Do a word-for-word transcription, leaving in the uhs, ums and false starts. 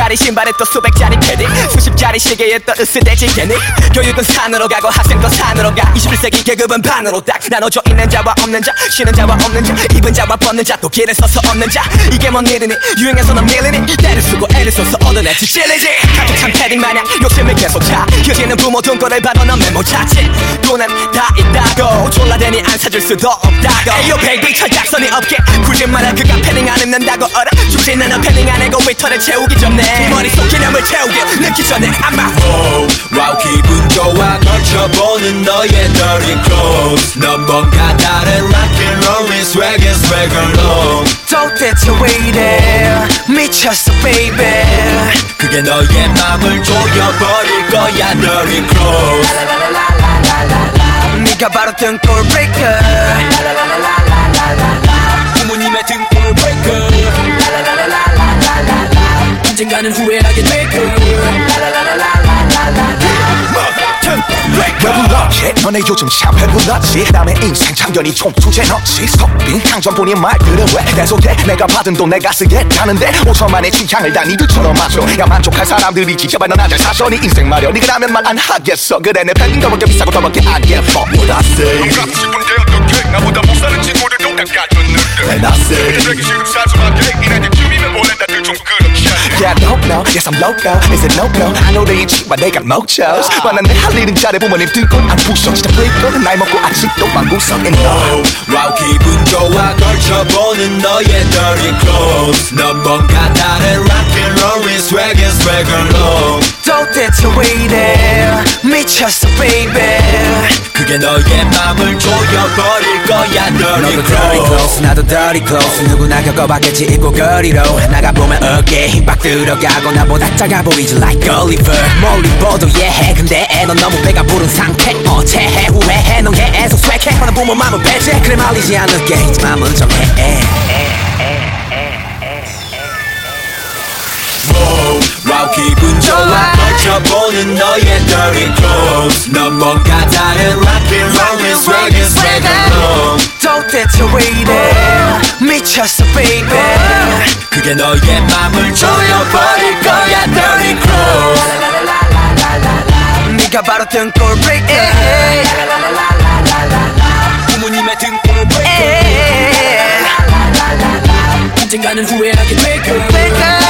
짜리 신발에 또 수백 짜리 패딩 수십 짜리 시계에 또 으스대지 괜히 교육은 산으로 가고 학생도 산으로 가 이십일 세기 계급은 반으로 딱 나눠져 있는 자와 없는 자 쉬는 자와 없는 자 입은 자와 벗는 자 또 길에 서서 없는 자 이게 뭔 일이니 유행해서는 밀리니 때를 쓰고 애를 써서 얻어내지 찔리지 가족 참 패딩 마냥 욕심을 계속 차 휴지는 부모 돈거를 받아 넌 메모 자칫 돈은 다 있다고 졸라대니 안 사줄 수도 없다고 에이요 베이비 철딱선이 없게 굴지 마라 그가 패딩 안 입는다고 얼어 죽지 나는 패딩 안 해고 웨이터를 채우기 전에 네 머릿속 개념을 채우게 늦기 전에 아마 oh, 와우 기분 좋아 걸쳐보는 너의 dirty clothes 넌 뭔가 다른 rock and roll의 swag and swag alone 도대체 왜 이래 미쳤어 baby 그게 너의 맘을 조여버릴 거야 dirty clothes 네가 바로 등골 breaker 부모님의 등골 breaker 언젠가는 후회하게 될 거야 배불렀지 너네 요즘 참 배불렀지 남의 인생 참견이 좀 주제넘지 석빈 강전본인 말들은 왜 계속해 내가 받은 돈 내가 쓰겠다는데 오천만의 취향을 다 니들처럼 맞춰 야 만족할 사람들이지 제발 넌 아들 사셔 네 인생 마련 니그라면 말 안 하겠어 그래 내 팬이 더럽게 비싸고 더럽게 안 예뻐 What I say 값 싶은데 어떡해 나보다 못 사는 친구들도 깎아줬는데 And I say 되기 싫음 사소하게 이날 때쯤이면 원래 다들 좀 그렇지 않냐 Yeah, no, no, yes I'm loco Is it no, no, I know they ain't cheap but they got mochos 만난 내 할 일은 잘해 부모님 등골 안 부셔 진짜 브레이커는 나이 먹고 아직도 방구석에 너 와우 기분 좋아 걸쳐보는 너의 dirty clothes 넌 뭔가 다른 rock and roll의 swag and swag alone 도대체 왜 이래 미쳤어 baby 그게 너의 맘을 조여버릴 거야 dirty clothes 나도 dirty clothes 누구나 겪어봤겠지 입고 거리로 나가보면 어깨에 힘빡 들어가고 나보다 작아 보이지 like Oliver 멀리 보도 예해 근데 넌 너무 배가 부른 상태 어체해 후회해 넌 계속 swag해 하는 부모 맘은 배제 그래 말리지 않을게 이제 맘은 정해 와우 기분 좋아 걸쳐보는 너의 dirty clothes 넌 뭔가 다른 rock and roll의 swag and swag alone 도대체 왜 이래 미쳤어 baby 그게 너의 맘을 조여버릴 거야 dirty clothes 네가 바로 등골 breaker 부모님의 등골 breaker 언젠가는 후회하게 될 거야